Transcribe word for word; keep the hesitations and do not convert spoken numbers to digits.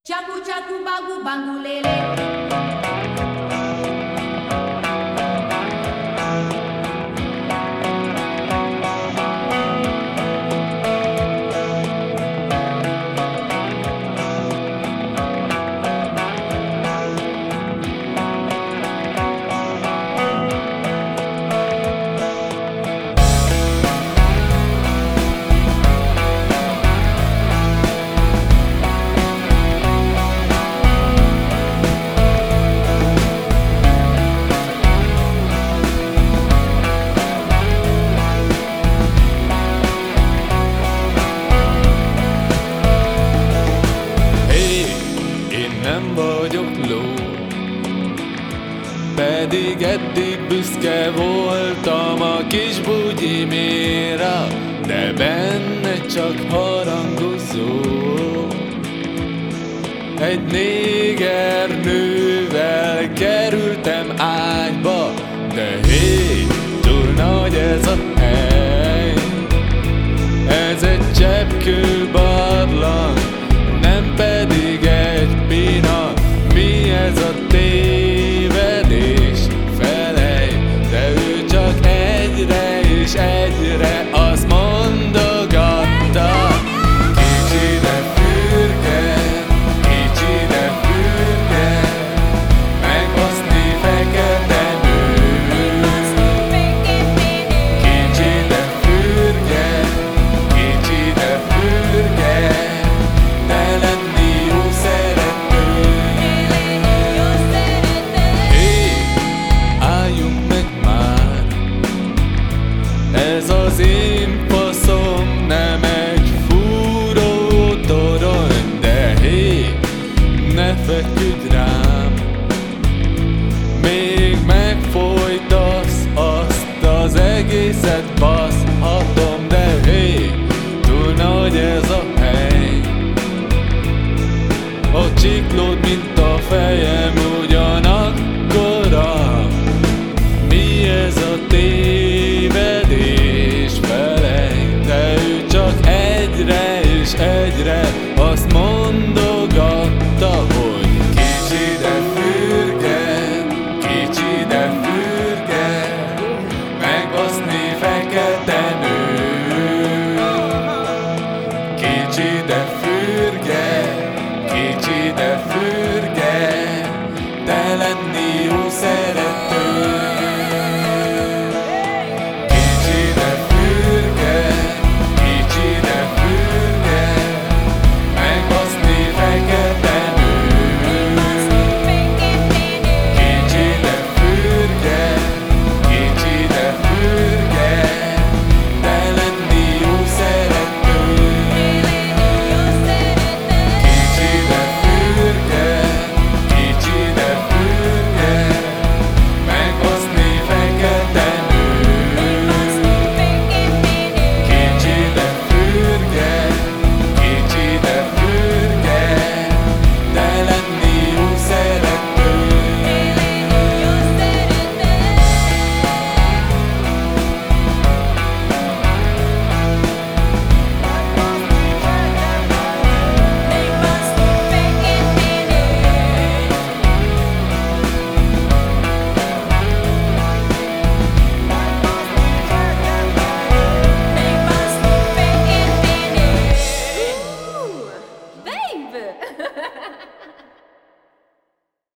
Chaku chaku bagu bangu lele. Nem vagyok ló, pedig eddig büszke voltam a kis bugyimére, de benne csak harangozó. Egy néger nővel kerültem ágyba, de hé, túl nagy ez a hely. Ez egy cseppkőbarlang, nem pedig egy pina. Mi ez a tévedés? Felej, de ő csak egyre és egyre azt mondogatta: kicsi de fürge, kicsi de fürge, megbaszni fekete nő. Kicsi de fürge, kicsi de fürge, ne lenni jó szerető. Hé, álljunk meg már, ez az én faszom nem egy fúró torony, de hé, ne feküdj rám, még megfojtasz azt az egészet, baszhatom, de hé, túl nagy ez a hely. A csiklód, mint a fejem.